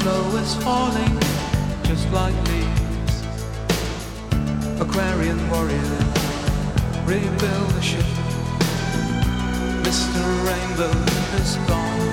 snow is falling just like leaves. Aquarian warrior, rebuild the ship. Mr. Rainbow is gone.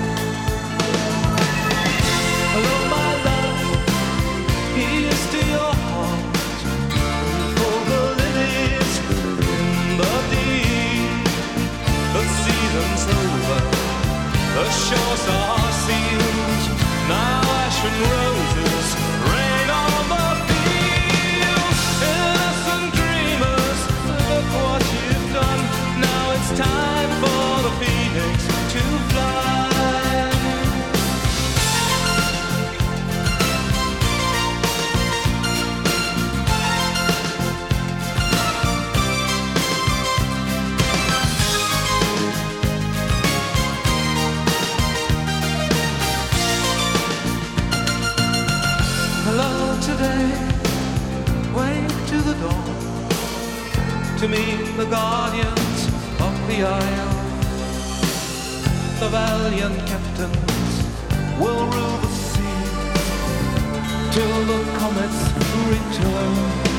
Hello, my love, here's to your heart. For the lilies in the deep. The season's over, the shores are sealed. Now ash and roses rain on the fields. Innocent dreamers, look what you've done. Now it's time for the phoenix to fly. Hello today, wake to the dawn, to meet the guardians of the isle. The valiant captains will rule the sea till the comets return.